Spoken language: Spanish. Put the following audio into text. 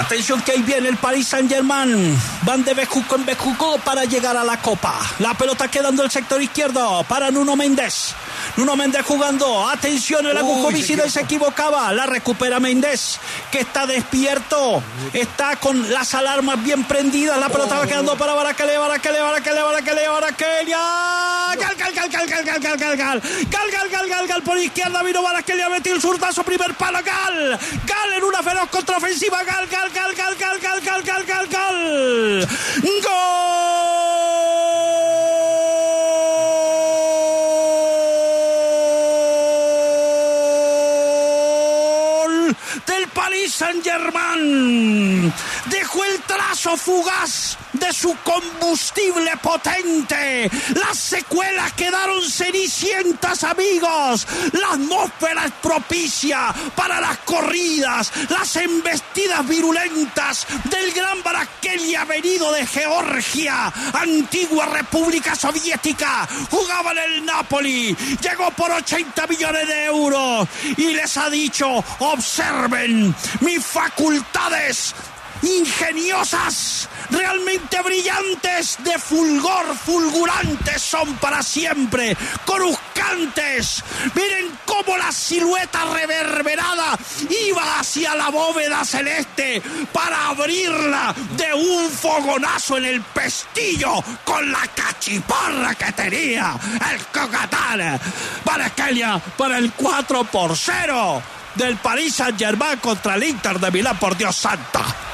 Atención que ahí viene el Paris Saint-Germain. Van de bejuco en bejuco para llegar a la Copa. La pelota quedando en el sector izquierdo para Nuno Mendes. Nuno Mendes jugando. Atención, el agujo Vicida se equivocaba. La recupera Mendes, que está despierto. Está con las alarmas bien prendidas. La pelota va quedando para Barakelia. Gal. Por izquierda vino Barakelia, metió el zurdazo, primer palo. Gal en una feroz contraofensiva. Gal. Del Paris Saint-Germain. Dejó el trazo fugaz de su combustible potente. Las secuelas quedaron cenicientas, amigos. La atmósfera es propicia para las corridas, las embestidas virulentas del gran Barakelia, venido de Georgia, antigua República Soviética. Jugaba en el Napoli, llegó por 80 millones de euros y les ha dicho: observen mis facultades ingeniosas, realmente brillantes, de fulgor, fulgurantes son para siempre, coruscantes. Miren cómo la silueta reverberada iba hacia la bóveda celeste para abrirla de un fogonazo en el pestillo con la cachiporra que tenía el Cocatán. Barakelia para el 4-0 del Paris Saint-Germain contra el Inter de Milán, por Dios santo.